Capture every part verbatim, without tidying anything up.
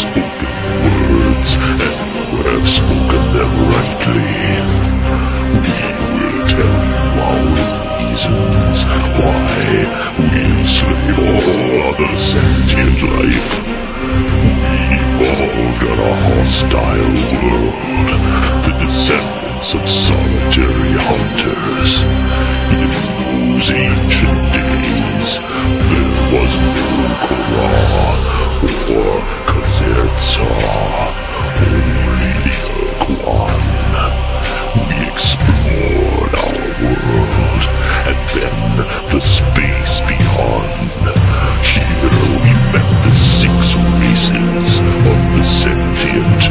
spoken words, and you have spoken them rightly. We will tell you our reasons why we enslave all other sentient life. We evolved on a hostile world, the descendants of solitary hunters. In those ancient days, there was no Korra or Kazertsa, only the Kwan. We explored our world, and then the space beyond. Here we met the six races of the sentient,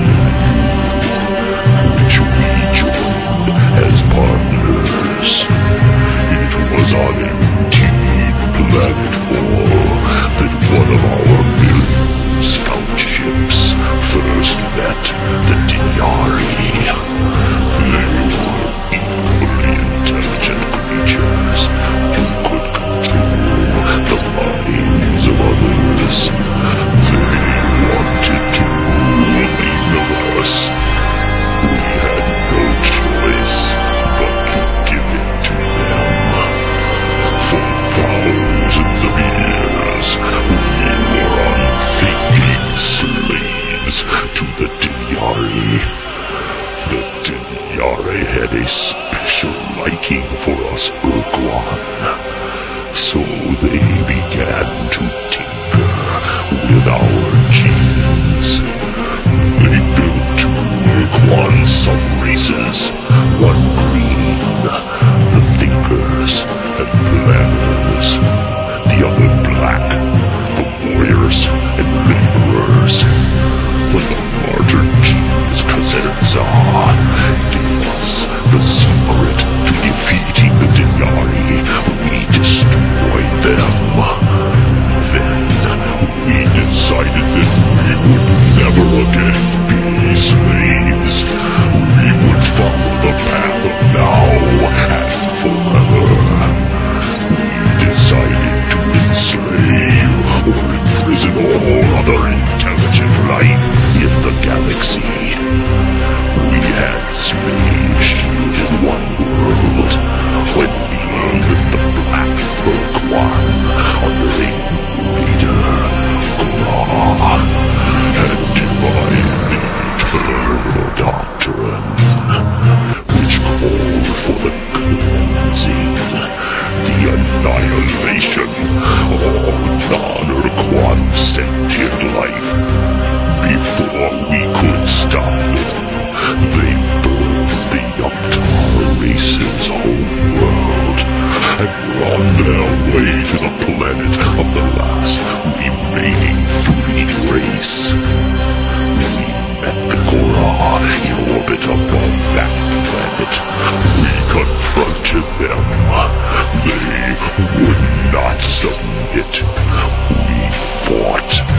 which we joined as partners. It was on indeed planetfall that one of our million scout ships first met the Diari. They were equally intelligent creatures who could control the minds of others. They wanted to rule the universe. We had no choice but to give it to them. For thousands of years, we were unthinking slaves to the Diari. The Diari had a special liking for us Urquan, so they began to tinker with our genes. They built two Urquan sub-races, one green, the thinkers and planners, the other black, the warriors and laborers. When the larger genes Kazertsa gave us the secret to defeating the Diari, we destroyed them. Then we decided that we would never again be slaves. We would follow the path of now and forever. We decided to enslave or imprison all other intelligent life in the galaxy. We had slave shielded one world when we learned that the Black Urquan under a new leader, Korra, had divined the eternal doctrine, which called for the cleansing, the annihilation of all non-Urquan sentient life. Before we could stop them, they burned the Yuktar race's home world, and were on their way to the planet of the last remaining freed race. We met the Korra in orbit above that planet. We confronted them. They would not submit. We fought.